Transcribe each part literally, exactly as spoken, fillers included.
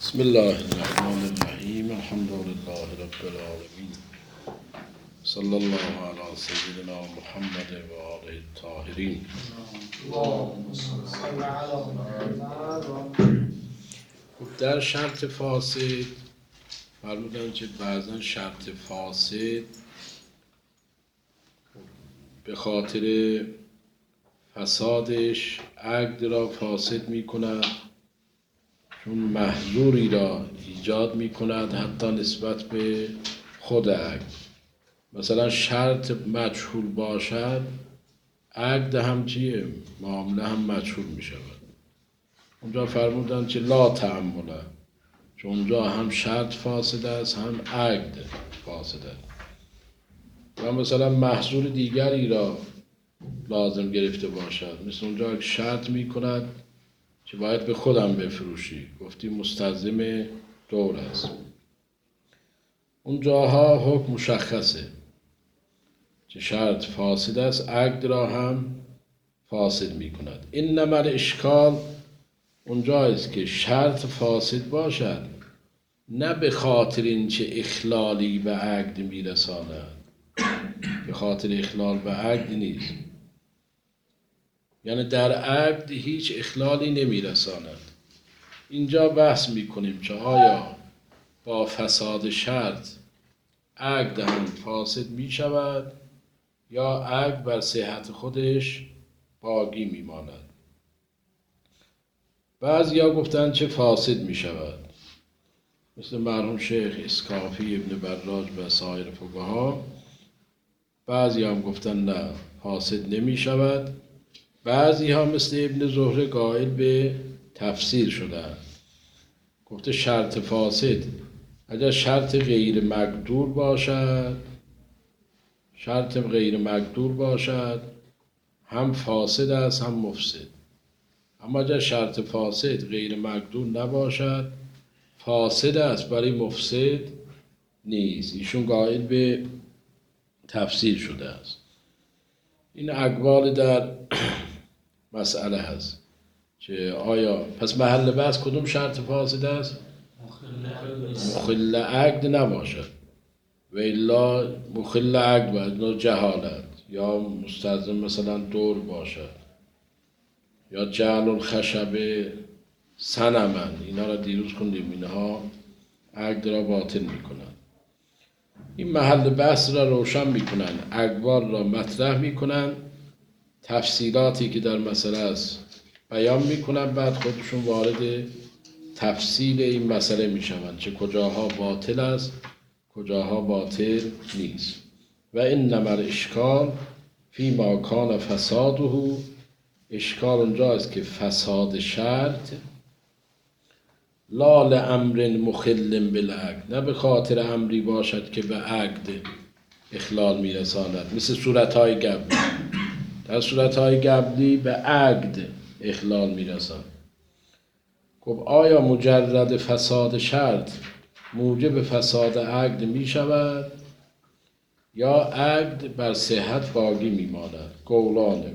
بسم الله الرحمن الرحیم الحمد لله رب العالمین صلی الله علی سیدنا محمد و آله الطاهرین. در شرط فاسد فرمودن که بعضا شرط فاسد به خاطر فسادش عقد را فاسد می کند، چون محظوری را ایجاد می کند حتی نسبت به خود عقد. مثلا شرط مجهول باشد، عقد هم چیه؟ معامله هم مجهول می شود. اونجا فرمودن که لا تعمله، چون اونجا هم شرط فاسد است هم عقد فاسد است. و مثلا محظور دیگری را لازم گرفته باشد، مثل اونجا شرط می کند که باید به خودم بفروشی، گفتی مستلزم دور است. اونجاها حکم مشخصه که شرط فاسد است، عقد را هم فاسد می کند. انما الاشکال اونجایست که شرط فاسد باشد، نه به خاطر اینکه اخلالی به عقد می رساند، به خاطر اخلال به عقد نیست، یعنی در عقد هیچ اخلالی نمی رساند. اینجا بحث می کنیم که آیا با فساد شرط عقد هم فاسد می شود یا عقد بر صحت خودش باقی می ماند. بعضیا گفتن که فاسد می شود، مثل مرحوم شیخ اسکافی، ابن براج و سایر فقها. بعضی هم گفتن نه، فاسد نمی شود. بعضی ها مثل ابن زهره قائل به تفسیر شدند، گفته شرط فاسد اگر شرط غیر مقدور باشد، شرط غیر مقدور باشد هم فاسد است هم مفسد. اما اگر شرط فاسد غیر مقدور نباشد، فاسد است برای مفسد نیست. ایشون قائل به تفسیر شده است. این اقوال در مسئله هست که آیا پس محل بحث کدوم شرط فاسد است؟ مخل عقد نباشد، و الا مخل عقد باید جهالت یا مستلزم مثلا دور باشد یا جعل الخشب صنما. اینا را دیروز خوندیم، اینها عقد را باطل میکنند. این محل بحث را روشن میکنن، اقوال را مطرح میکنن، تفصیلاتی که در مسئله است بیان میکنن، بعد خودشون وارد تفصیل این مسئله میشوند که کجاها باطل است کجاها باطل نیست. و انما الاشکال فی ما کان فساده، اشکال اونجاست که فساد شرط لا لامر مخل بالعقد، نه به خاطر امری باشد که به عقد اخلال میرساند، مثل صورتهای قبلی. در صورتهای قبلی به عقد اخلال میرساند. خب آیا مجرد فساد شرط موجب فساد عقد میشود یا عقد بر صحت باقی میماند؟ قولانه.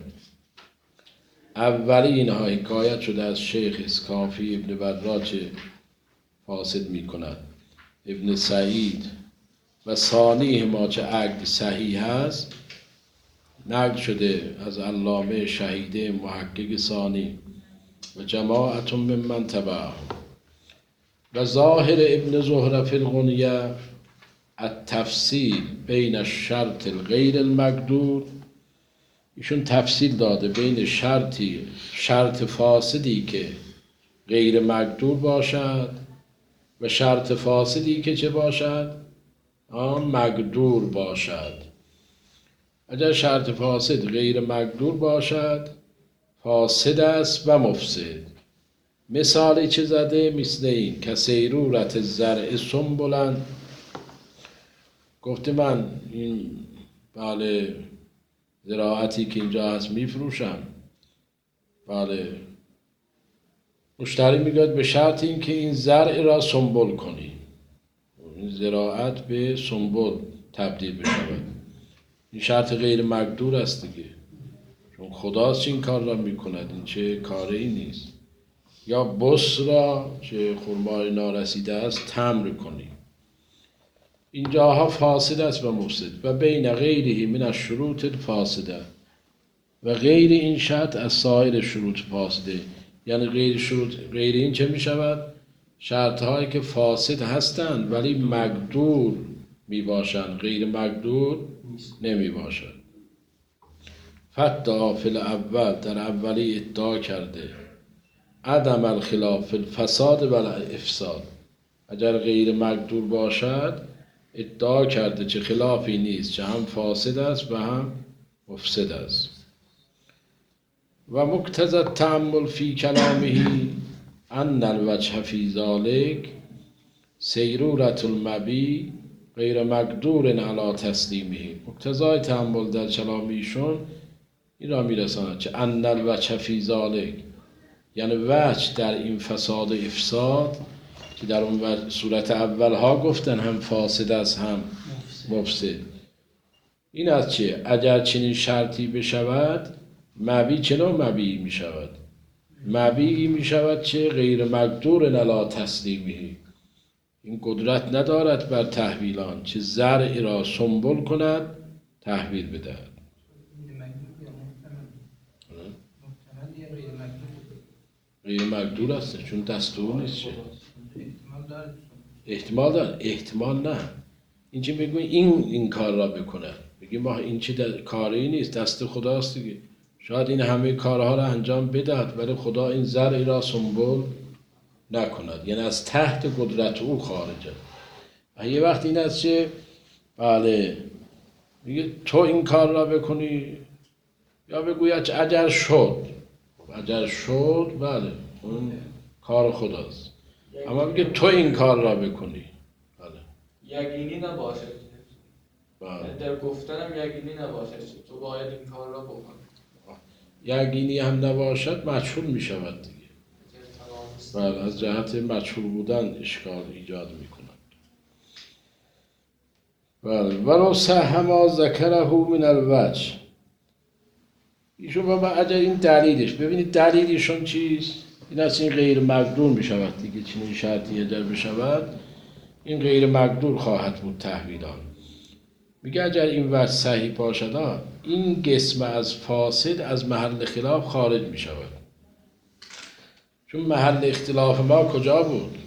اولی اینها حکایت شده از شیخ اسکافی ابن براج فاسد می کند، ابن سعید، و ثانی ما چه عقد صحیح است نقل شده از علامه شهیده محقق ثانی و جماعت ممن تبعه. و ظاهر ابن زهره فی الغنیه التفصیل بین الشرط الغیر المقدور، ایشون تفصیل داده بین شرطی شرط فاسدی که غیر مقدور باشد و شرط فاسدی که چه باشد؟ آن مقدور باشد. اگر شرط فاسد غیر مقدور باشد فاسد است و مفسد. مثالی چه زده؟ مثل این که سیرورت زرع سنبلن، گفته من این بله زراعتی که اینجا هست میفروشم، بله مشتری میگوید به شرط این که این زرع را سنبل کنی، این زراعت به سنبل تبدیل بشود. این شرط غیر مقدور است دیگه، چون خداست این کار را میکند، این چه کاری نیست. یا بس را که خرمای نارسیده است تمر کنی. اینجاها فاسد است و مفسد و بین غیره من الشروط فاسده و غیر این شرط از سایر شروط فاسده. یعنی غیر شروط غیر این چه می شود؟ شرط هایی که فاسد هستند ولی مقدور می باشند، غیر مقدور نمی باشند. فدعا فی الاول، در اولی ادعا کرده عدم الخلاف الفساد و الافساد. اگر غیر مقدور باشد ادعا کرده چه خلافی نیست، چه هم فاسد است و هم مفسد است. و مقتضی التأمل فی کلامه ان الوجه فی ذلک سیرورة المبی غیر مقدور علی تسلیمه. مقتضای تأمل در کلام ایشون این را میرساند که ان الوجه فی ذلک، یعنی وجه در این فساد و افساد که در اون صورت اولها گفتن هم فاسد است هم مفسد. این از چه؟ اگر چنین شرطی بشود مبی چه نوع مبی می شود؟ مبی می شود چه غیر مقدور علی تسلیمه، این قدرت ندارد بر تحویلان، چه زرع را سنبل کند تحویل بدهد. غیر مقدور است چون دستور نیست. چه احتمال داره؟ احتمال نه. این چه میگوین این این کار را بکنه، بگیم ما این چه کاری نیست، دست خداست دیگه. شاید این همه کارها را انجام بدهد ولی خدا این زرعی را سنبل نکند، یعنی از تحت قدرت او خارجه. و یه وقت این است که بله میگه تو این کار را بکنی، یا بگوید اجر شد، اجر شد بله اون کار خداست، اما میگه تو این کار را بکنی بله یقینی نباشد. بله. در گفتنم یقینی نباشد تو باید این کار را بکنی. یقینی هم نباشد مجهول می شود دیگه. بله از جهت مجهول بودن اشکال ایجاد می کند. بله ولو صح ما ذکره من الوجه. ایشون بابا اگر این دلیلش، ببینید دلیلشون چیست؟ این از این غیر مقدور می شود دیگه، چنین شرطی اگر بشود این غیر مقدور خواهد بود تحویلان. میگه اگر این وجه صحیح باشد این قسم از فاسد از محل خلاف خارج می شود. چون محل اختلاف ما کجا بود؟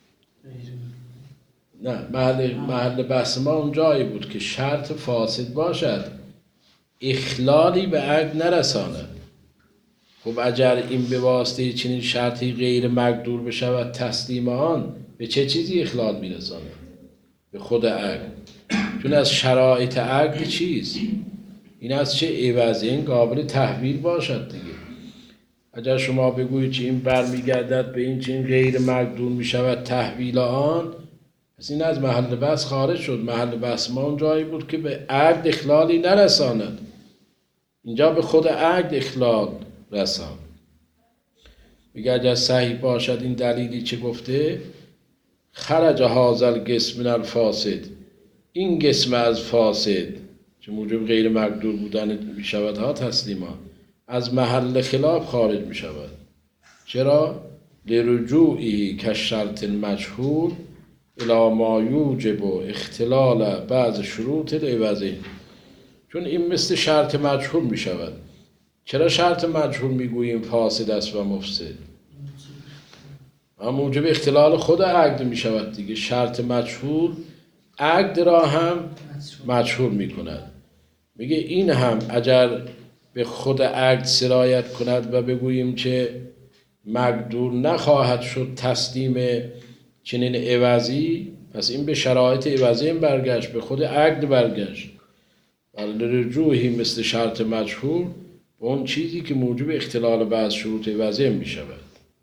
نه محل, محل بحث ما اون جایی بود که شرط فاسد باشد اخلالی به عقد نرساند. خب اگر این به واسطه چنین شرطی غیر مقدور بشود تسلیم آن به چه چیزی اخلال میرساند؟ به خود عقد. چون از شرایط عقد چیست؟ این از چه عوضی این قابل تحویل باشد دیگه. اگر شما بگویید که این برمیگردد به این چین غیر مقدور میشود تحویل آن، پس این از محل بحث خارج شد. محل بحث ما اون جایی بود که به عقد اخلالی نرساند، اینجا به خود عقد اخلال رسان. میگه اگر صحیح باشد این دلیلی چه گفته خرج هذا القسم من الفاسد، این قسم از فاسد که موجب غیر مقدور بودن می شود ها تسلیما از محل خلاف خارج می شود. چرا؟ لرجوعی که شرط المجهول الی ما یوجب اختلال بعض شروط العوضین. چون این مثل شرط مجهول می شود. چرا شرط مجهول می گوییم فاسد است و مفسد؟ اما موجب اختلال خود عقد می شود دیگه. شرط مجهول عقد را هم مجهول می کند. میگه این هم اگر به خود عقد سرایت کند و بگوییم که مقدور نخواهد شد تسلیم چنین عوضی، پس این به شرایط عوضی برگشت، به خود عقد برگشت. ولی رجوعی مثل شرط مجهول به اون چیزی که موجب اختلال بعض شروط عوضی می شود.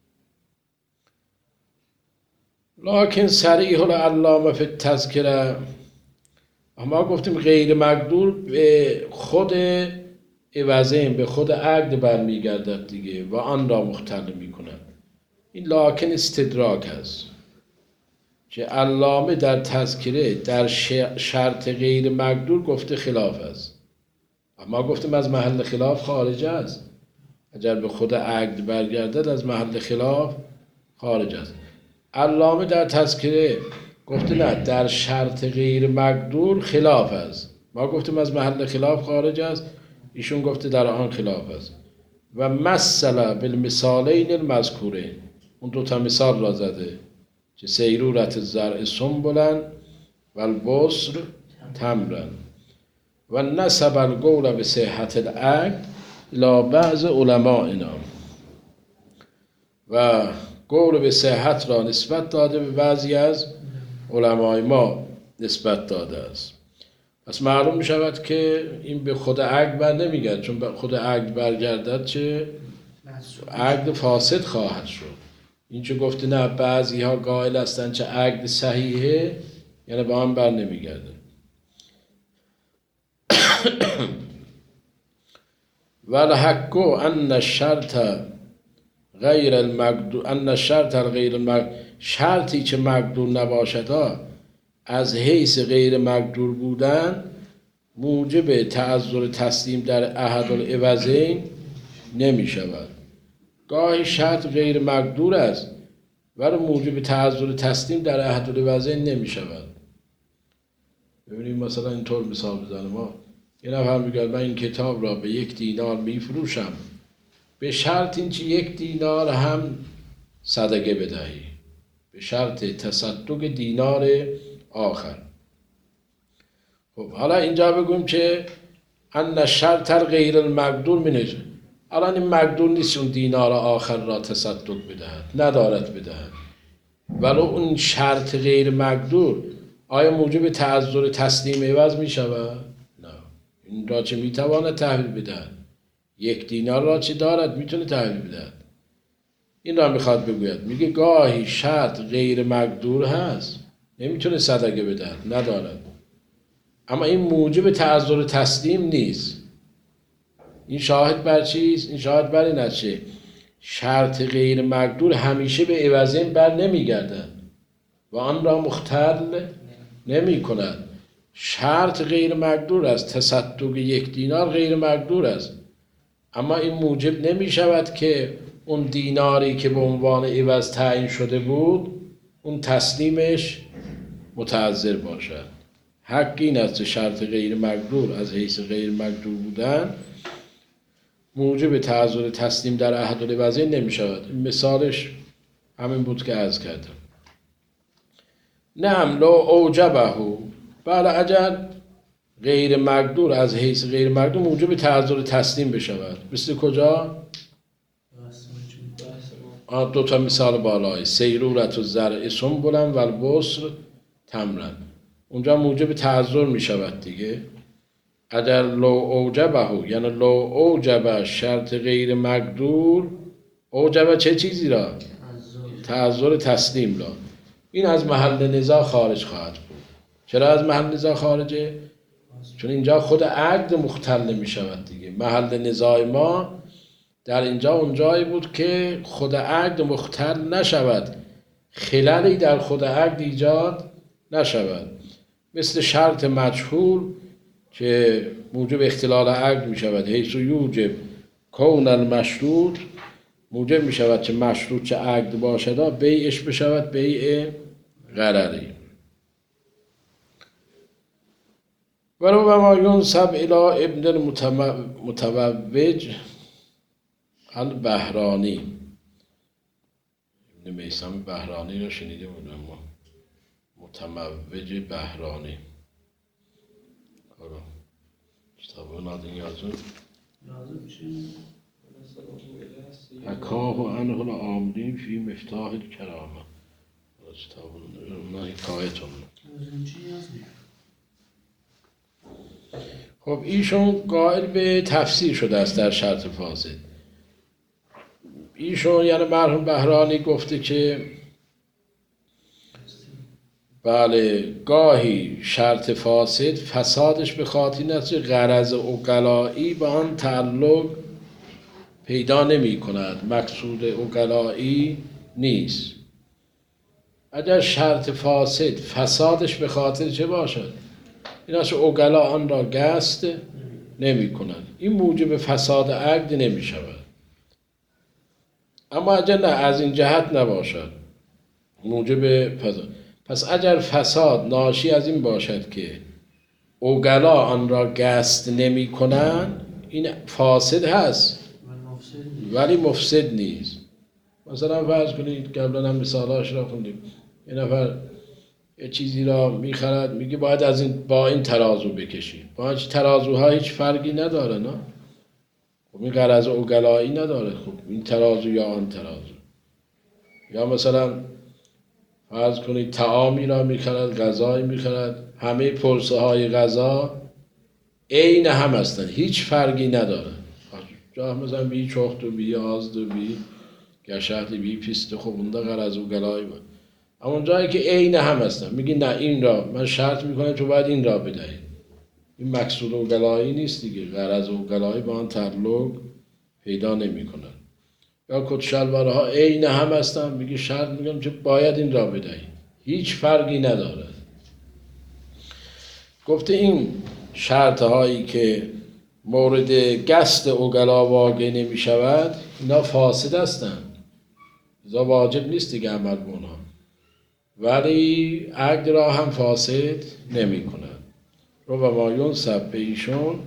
لکن صریح العلامه فی التذکره، اما گفتیم غیر مقدور به خود عوضین به خود عقد برمیگردد دیگه و آن را مختل می کند. این لکن استدراک است که علامه در تذکره در شرط غیر مقدور گفته خلاف است، اما گفتیم از محل خلاف خارج است. اگر به خود عقد برگردد از محل خلاف خارج است. علامه در تذکره گفته نه، در شرط غیر مقدور خلاف است. ما گفتیم از محل خلاف خارج است، ایشون گفته در آن خلاف است. و مثل بالمثالین المذکورین، اون دو تا مثال را زده که سیرورت الزرع سنبلا و البصر تمرا و نسب القول به صحت العقد الی بعض علمائنا، و قول به صحت را نسبت داده به بعضی از علمای ما نسبت داده است. پس معلوم می شود که این به خود عقد بر نمیگرد، چون به خود عقد برگردد چه عقد فاسد خواهد شد. این چه گفته نه بعضی ها قائل هستند چه عقد صحیحه، یعنی به آن بر نمیگرده. والحق ان الشرط غیر المقدور ان الشرط غیر المقدور، شرطی که مقدور نباشد از حیث غیر مقدور بودن موجب تعذر تسلیم در احد العوضین نمی شود. گاهی شرط غیر مقدور است ولی موجب تعذر تسلیم در احد العوضین نمی شود. ببینیم مثلا اینطور مثال بزنم، ما یه نفر میگه من این کتاب را به یک دینار میفروشم به شرط اینکه یک دینار هم صدقه بدهی، به شرط تصدق دینار آخر. خب حالا اینجا بگویم که ان شرط غیر المقدور می نشه، الان این مقدور نیست اون دینار آخر را تصدق بدهد، ندارد بدهد، ولو اون شرط غیر مقدور آیا موجب تعذر تسلیم عوض می شود؟ نه. این را چه می تواند تحویل بدهد؟ یک دینار را چه دارد میتونه تحویل بدهد؟ این را میخواد بگوید، میگه گاهی شرط غیر مقدور هست نمیتونه صدقه بدهد، ندارد، اما این موجب تعذر تسلیم نیست. این شاهد بر چیست؟ این شاهد بر این است که شرط غیر مقدور همیشه به عوضین بر نمیگردد و آن را مختل نمی کند. شرط غیر مقدور است، تصدق یک دینار غیر مقدور است، اما این موجب نمی شود که اون دیناری که به عنوان عوض تعیین شده بود اون تسلیمش متعذر باشد. حق این است شرط غیر مقدور از حیث غیر مقدور بودن موجب تعذر تسلیم در احد العوضین نمی شود. مثالش همین بود که عرض کردم. نعم لو اوجبه، بله اگر غیر مقدور از حیث غیر مقدور موجب تعذر تسلیم بشود. مثل کجا؟ دو تا مثال بالای سیرورت الزرع سنبلا و البصر تمرا، اونجا موجب تعذر می شود دیگه. اگر لو اوجبه یعنی لو اوجب شرط غیر مقدور، اوجب چه چیزی را؟ تعذر تسلیم را. این از محل نزاع خارج خواهد بود. چرا از محل نزاع خارجه؟ چون اینجا خود عقد مختل می شود دیگه. محل نزاع ما در اینجا اونجایی بود که خود عقد مختل نشود، خللی در خود عقد ایجاد نشود. مثل شرط مجهول که موجب اختلال عقد می شود، حیث یوجب کون المشروط، موجب می شود که مشروط چه عقد باشد بیعش بشود بیع غرری. ولو ما ینسب الی ابن المتوج البهرانی، ابن میثم بهرانی رو شنیده بودم ما، متموج بهرانی. حالا کتاب نادین یازون حکاه عنه العاملی فی مفتاح الکرامه، کتاب اون حکایتون. خب ایشون قائل به تفسیر شده است در شرط فاسد. ایشون یعنی مرحوم بهرانی گفته که بله گاهی شرط فاسد فسادش به خاطر این است که غرض عقلایی به آن تعلق پیدا نمی کند، مقصود عقلایی نیست. اگر شرط فاسد فسادش به خاطر چه باشد؟ این است که عقلا آن را قصد نمی کنند، این موجب فساد عقد نمی شود. اما اگر نه از این جهت نباشد موجب فساد، پس اگر فساد ناشی از این باشد که اوگلا آن را قصد نمی کنند، این فاسد هست ولی مفسد نیست. مثلا فرض کنید قبلا هم مثالاش را خوندیم، یه نفر یه چیزی را میخرد میگه باید از این با این ترازو بکشی، با هیچ ترازوها هیچ فرقی نداره نه، خب این غرض اوگلایی نداره، خب این ترازو یا آن ترازو. یا مثلا فرض کنید طعامی را میخرد، غذایی میخرد، همه پرسه های غذا عین هم هستن، هیچ فرقی نداره، جا مثلا بی چخت و بی آزد و بی گشت بی پیست، خب اونده غرض اوگلایی بود. اما جایی که عین هم هستن میگی نه این را من شرط میکنم تو باید این را بدهی، این مقصود اوگلایی نیست دیگه، غرض اوگلایی با آن تعلق پیدا نمیکنن. یا کت شلوارها عین هم هستن میگی شرط میکنم که باید این را بدهی، هیچ فرقی نداره. گفته این شرط هایی که مورد قصد اوگلا واقع نمی شود اینا فاسد هستند، اینا واجب نیست دیگه عمل به اونها، ولی عقد را هم فاسد نمی کنند. رو و ما ینسب به ایشون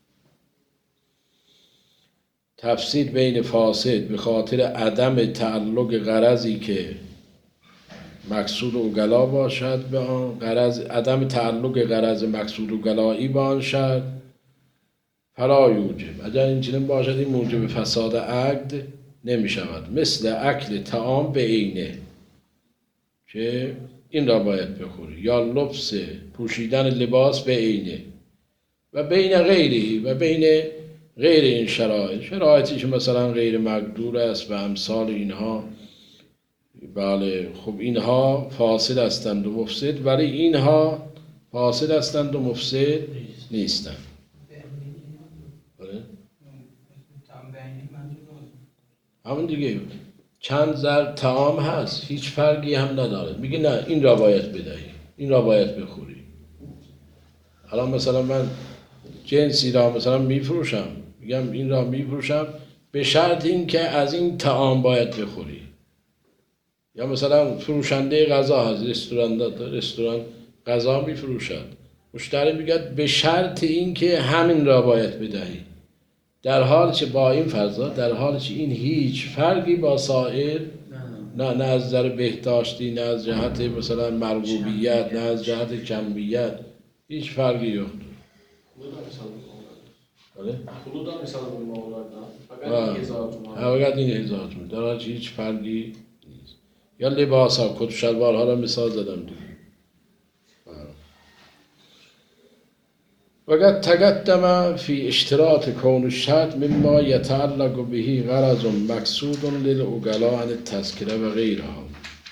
تفسیر بین فاسد به خاطر عدم تعلق غرضی که مقصود اوگلا باشد به آن غرض، عدم تعلق غرض مقصود اوگلایی به آن شرط فلا یوجب، اگر این چنین باشد این موجب فساد عقد نمی شود. مثل اکل طعام به عینه که این را باید بخوری، یا لبس پوشیدن لباس به عینه، و بین غیری و بین غیر این شرایط، شرایطی که مثلا غیر مقدور است و امثال اینها، بله خب اینها فاسد هستند و مفسد، ولی اینها فاسد هستند و مفسد نیستند. بله؟ همون دیگه چند زر طعام هست هیچ فرقی هم نداره، میگه نه این را باید بدهی، این را باید بخوری. حالا مثلا من جنسی را مثلا میفروشم، میگم این را میفروشم به شرط این که از این طعام باید بخوری. یا مثلا فروشنده غذا هست، رستوران داره، رستوران غذا میفروشد، مشتری میگه به شرط این که همین را باید بدهی، در حالی که با این فرضا در حالی که این هیچ فرقی با سایر نه، نه از نظر بهداشتی، نه از جهت مثلا مرغوبیت، نه از جهت کمیت، هیچ فرقی yok. بله؟ حدود هم مثال ما آوردن فقط این هزار تومان، فقط این هزار تومان، در حالی که هیچ فرقی نیست. یا لباس ها، کت و شلوارها را مثال زدم دیگه. وقد تقدم في اشتراط كون الشرط مما يتعلق به غرض مقصود للعقلاء عن التذكرة وغيرها،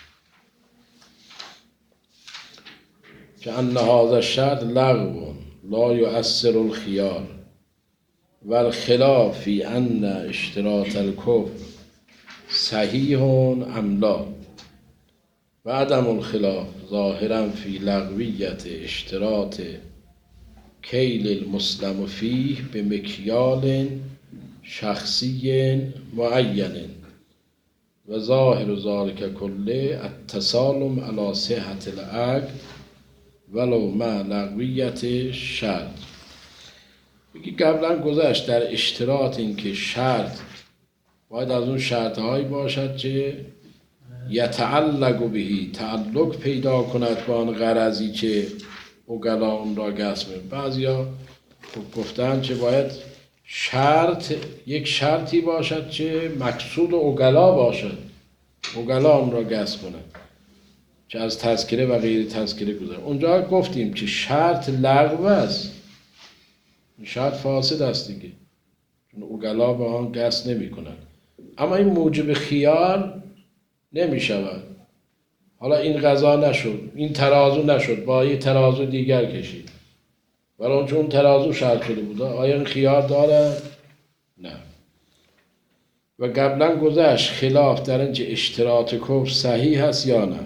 كأن هذا الشرط لغو لا يؤثر الخيار، والخلاف في أن اشتراط الكفر صحيح أم لا، وعدم الخلاف ظاهرا في لغوية اشتراط کیل المسلم فیه به مکیال شخصی معین و ظاهر ذلك کله التسالم علی صحة العقد ولو مع لغویت شرط. بگی قبلا گذشت در اشتراط این که شرط باید از اون شرطهایی باشد که یتعلق بهی، تعلق پیدا کند با آن غرضی که اوگلا اون را قسم می. بعضیا گفتن که باید شرط یک شرطی باشد که مقصود اوگلا باشد، اوگلا اون را قسم کنه که از تذکره و غیر تذکره گذاره. اونجا گفتیم که شرط لغو است، شرط فاسد است دیگه، چون اوگلا با آن قسم نمی کنن. اما این موجب خیار نمی شود. حالا این غذا نشد، این ترازو نشد، با یه ترازو دیگر کشید، ولی چون ترازو شرط شده بود، آیا این خیار داره؟ نه. و قبلا گذشت خلاف در اینکه اشتراط کفر صحیح هست یا نه،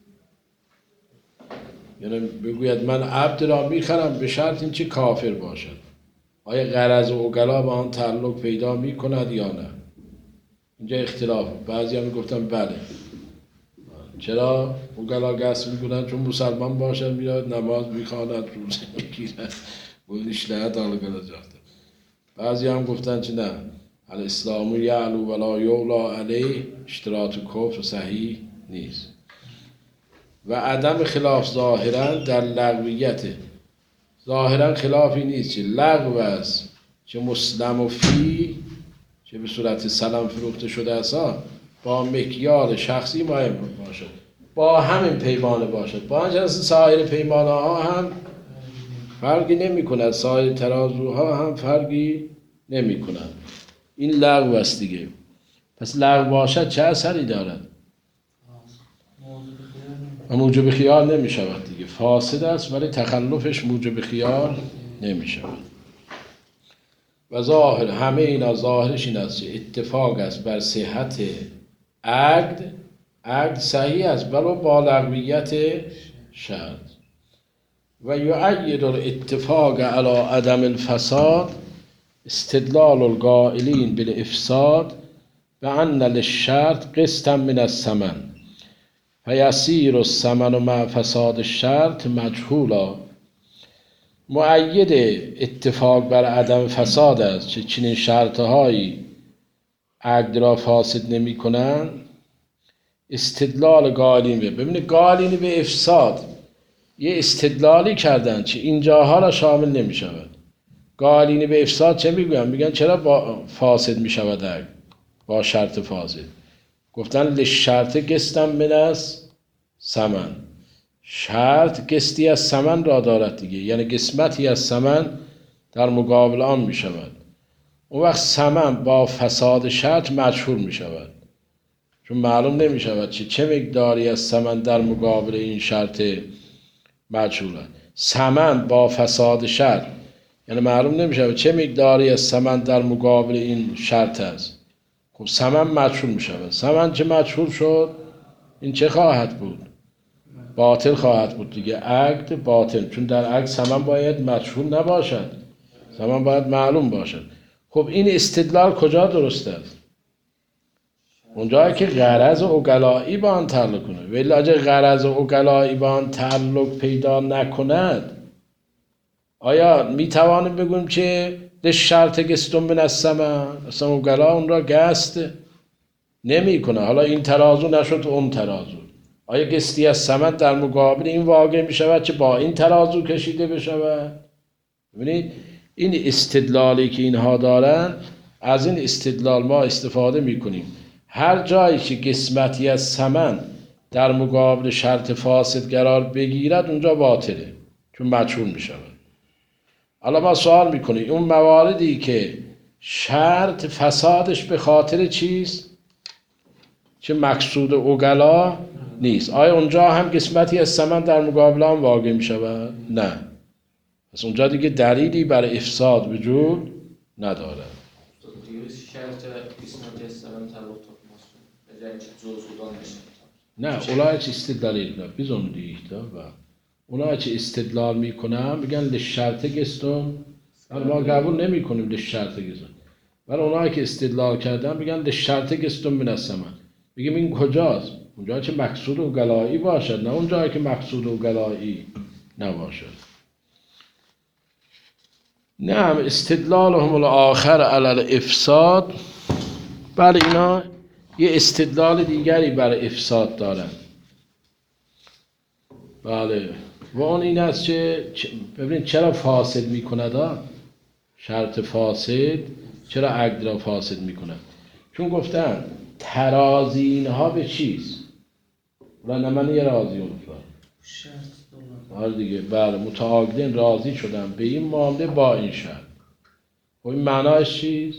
یعنی بگوید من عبد را میخرم به شرط اینکه کافر باشد، آیا غرض و اوگلا با آن تعلق پیدا میکند یا نه، اینجا اختلاف. بعضی هم گفتن بله. چرا اوگلا قصد میکنن؟ چون مسلمان باشد میاد نماز میخواند روزه میگیرد bu işlere dalga olacaktır. بعضی هم گفتن چه نه الاسلام یعلو ولا یعلا علیه اشتراط کفر صحیح نیست و عدم خلاف ظاهرا در لغویت ظاهرا خلافی نیست چه لغو است چه مسلم و فی چه به صورت سلام فروخته شده است با مکیال شخصی مهم باشد با همین پیمانه باشد با جنس سایر پیمانه ها هم فرقی نمی کند سایر ترازوها هم فرقی نمی کند این لغو است دیگه پس لغو باشد چه اثری دارد موجب خیال نمی شود دیگه فاسد است ولی تخلفش موجب خیال نمی شود و ظاهر همه اینا ظاهرش این است که اتفاق است بر صحت عقد عقد صحیح است ولو با لغویت شرط و یؤید الاتفاق علی عدم الفساد استدلال القائلین بالافساد بأن للشرط قسطا من الثمن فیصیر الثمن مع فساد الشرط مجهولا مؤید اتفاق بر عدم فساد است چه چنین شرطهایی عقد را فاسد نمی کنند استدلال قائلین به ببینید قائلین به افساد یه استدلالی کردن چه اینجاها را شامل نمی شود قائلین به افساد چه میگن؟ میگن چرا با فاسد می شود عقد با شرط فاسد گفتن لشرط قسطا من الثمن شرط قسطی از ثمن را دارد دیگه یعنی قسمتی از ثمن در مقابل آن می شود اون وقت ثمن با فساد شرط مجهول می شود چون معلوم نمی شود چه چه مقداری از ثمن در مقابل این شرط مجهول است ثمن با فساد شرط یعنی معلوم نمی شود چه مقداری از ثمن در مقابل این شرط است خب ثمن مجهول می شود ثمن چه مجهول شد این چه خواهد بود باطل خواهد بود دیگه عقد باطل چون در عقد ثمن باید مجهول نباشد ثمن باید معلوم باشد خب این استدلال کجا درست است اونجایی که غرض عقلایی با آن تعلق کنه ولی اگه غرض عقلایی با آن تعلق پیدا نکند آیا می توانیم بگویم که ده شرط قسط من الثمن اصلا عقلا اون را قصد نمی کنه حالا این ترازو نشد اون ترازو آیا قسطی از ثمن در مقابل این واقع می شود که با این ترازو کشیده بشود ببینید این استدلالی که اینها دارن از این استدلال ما استفاده می کنیم هر جایی که قسمتی از ثمن در مقابل شرط فاسد قرار بگیرد اونجا باطله چون مجهول می شود حالا ما سوال می کنیم اون مواردی که شرط فسادش به خاطر چیست چه مقصود عقلا نیست آیا اونجا هم قسمتی از ثمن در مقابل آن واقع می شود نه پس اونجا دیگه دلیلی برای افساد وجود نداره شرط قسمتی از ثمن تعلق takmasın. Eğer ki cüz'dan نه اونایی که استدلال میکنن biz onu deyik da و اونایی که استدلال میکنن میگن لشرط قسطم ما قبول نمیکنیم لشرط قسطم ولی اونایی که استدلال کردن میگن لشرط قسطم من الثمن میگیم این کجاست اونجایی که مقصود عقلایی باشد نه اونجایی که مقصود عقلایی نباشد نعم استدلالهم الاخر علی الافساد بله اینا یه استدلال دیگری برای افساد دارن بله و اون این است که ببینید چرا فاسد میکند شرط فاسد چرا عقد را فاسد میکند چون گفتن ترازی اینها به چیست و نمانی یه راضی اونفا حال دیگه بله متعاقدین راضی شدن به این معامله با این شرط و این معناش چیست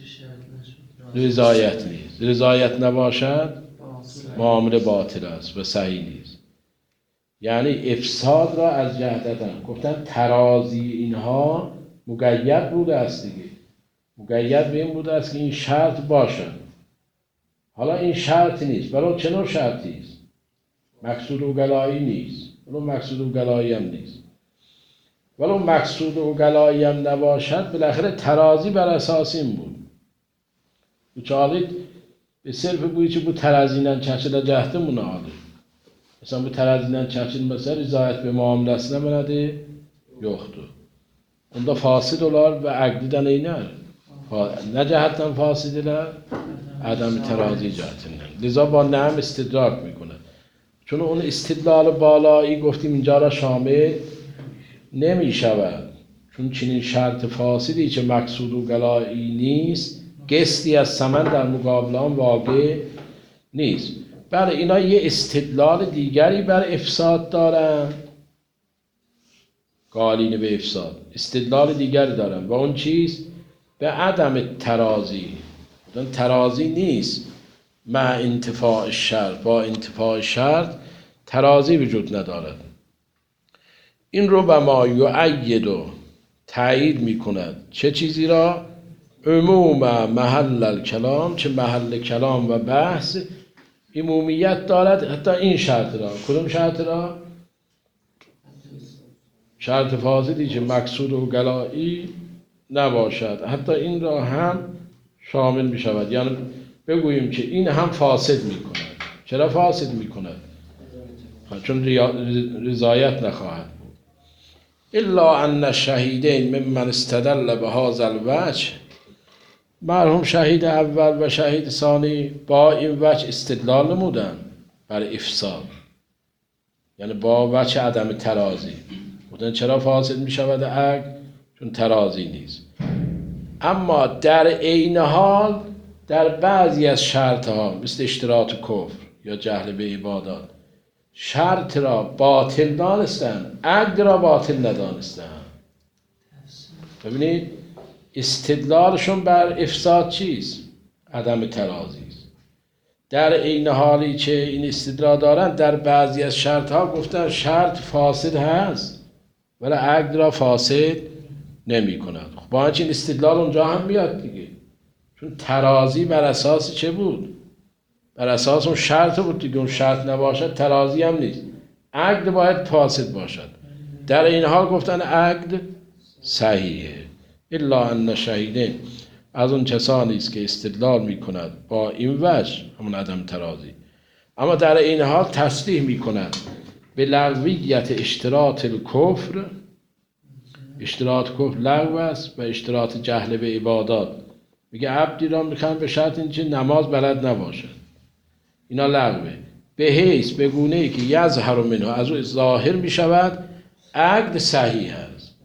رضایت نیست رضایت نباشد معامله باطل است و صحیح نیست یعنی افساد را از جهتن گفتن ترازی اینها مقید بوده است دیگه مقید به این بوده است که این شرط باشد حالا این شرط نیست ولی چه نوع شرطی است مقصود عقلایی نیست ولی مقصود عقلایی هم نیست ولی مقصود عقلایی هم نباشد بالاخره ترازی بر اساس این بود چالید به صرف بوی ki bu terazinin çarşıda cəhdi münadır. Mesela bu terazinin çarşılması rızayet ve muamelesine mənadır? Yoxdur. Onda fasid olar və əqdidən eylər. Nə cəhətdən fasidilər? Ədəm-i terazi cəhətindən. Liza با نعم استدراک میکنه. چون اون استدلال بالایی گفتیم اینجا را شامل نمی شود. چون چنین شرط فاسدی که مقصود و گلایی نیست، گستی از ثمن در مقابل آن واقع نیست. برای اینا یه استدلال دیگری بر افساد دارن، قالین به افساد استدلال دیگری دارن و اون چیز به عدم ترازی. ترازی نیست مع انتفاع شرط، با انتفاع شرط ترازی وجود ندارد. این رو به ما یؤید و تایید میکند چه چیزی را؟ عموم محل الکلام، چه محل کلام و بحث عمومیت دارد. حتی این شرط را، کدوم شرط را؟ شرط فاسدی که مقصود و گلایی نباشد، حتی این را هم شامل می شود. یعنی بگوییم که این هم فاسد می کند. چرا فاسد می کند؟ چون رضایت نخواهد بود. الا ان شهیدین ممن استدل به هذا الوجه، مرحوم شهید اول و شهید ثانی با این وجه استدلال نمودن بر افساد، یعنی با وجه عدم ترازی. بودن چرا فاسد می شود عقل؟ چون ترازی نیست. اما در عین حال در بعضی از شرط ها مثل اشتراط کفر یا جهل به عبادات شرط را باطل دانستن، عقل را باطل ندانستن. ببینید استدلالشون بر افساد چیست؟ عدم ترازی است. در عین حالی که این استدلال دارن در بعضی از شرط ها گفتن شرط فاسد هست ولی عقل را فاسد نمی کند. خب با این استدلال اونجا هم میاد دیگه، چون ترازی بر اساس چه بود؟ بر اساس اون شرط بود دیگه. اون شرط نباشد ترازی هم نیست، عقل باید فاسد باشد. در این حال گفتن عقل صحیحه. الا ان شهیدین، از اون کسانی است که استدلال می کند با این وجه، همون عدم ترازی، اما در این حال تصریح می کند به لغویت اشتراط الکفر. اشتراط کفر لغو است و اشتراط جهل به عبادات. میگه عبدی را میخوان به شرط اینکه نماز بلد نباشد، اینا لغوه. به حیث به گونه ای که یظهر منه، از او ظاهر میشود عقد صحیح است،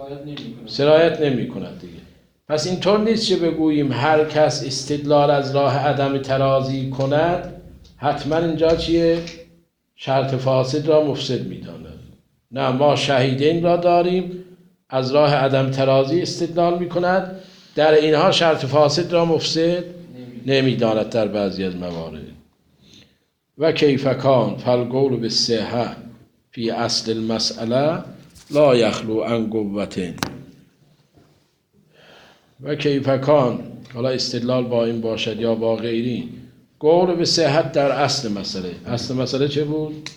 سرایت نمی کند دیگه. پس اینطور نیست که بگوییم هر کس استدلال از راه عدم ترازی کند حتما اینجا چیه؟ شرط فاسد را مفسد میداند. نه، ما شهیدین را داریم از راه عدم ترازی استدلال می کند، در اینها شرط فاسد را مفسد نمیداند در بعضی از موارد. و کیف کان فالقول بالصحة فی اصل المسئله لا یخلو عن قوة. و کیف کان، حالا استدلال با این باشد یا با غیری، قول به صحت در اصل مسئله. اصل مسئله چه بود؟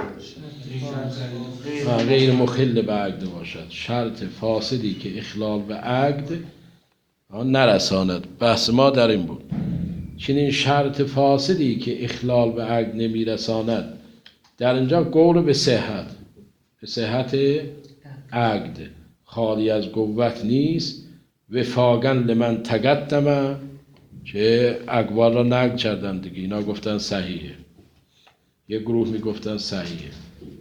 غیر مخل به عقد باشد، شرط فاسدی که اخلال به عقد نرساند. بحث ما در این بود. چنین شرط فاسدی که اخلال به عقد نمیرساند، در اینجا قول به صحت، به صحت عقد خالی از قوت نیست. وفاقا لمن تقدم، که اقوال را نقد کردن دیگه، اینا گفتن صحیحه، یه گروه میگفتن صحیحه.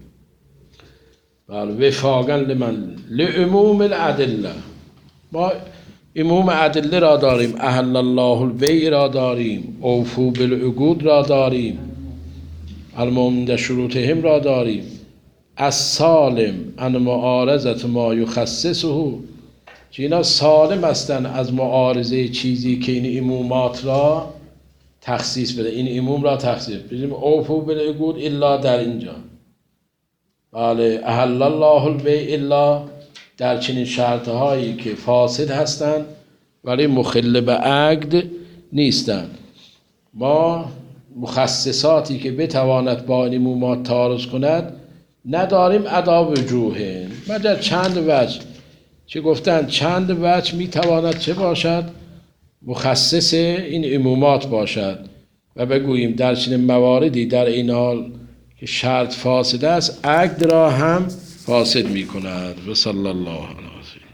بله، وفاقا لمن لعموم الادله، ما عموم ادله را داریم، احل الله البیع را داریم، اوفو بالعقود را داریم، المؤمن شروطهم را داریم، از سالم عن معارضت ما یخصصه، که اینا سالم هستن از معارضه چیزی که این عمومات را تخصیص بده، این عموم را تخصیص بده. اوفو بالعقود الا در اینجا، بله، احل الله البیع الا در چنین شرطهایی که فاسد هستند ولی مخل به عقد نیستند. ما مخصصاتی که بتواند با این عمومات تعارض کند نداریم، ادا وجوه، مگر چند وجه چه گفتن، چند وجه میتواند چه باشد؟ مخصص این عمومات باشد. و بگوییم در چنین مواردی در این حال که شرط فاسد است عقد را هم فاسد می کند. و صلی الله علیه و سلم.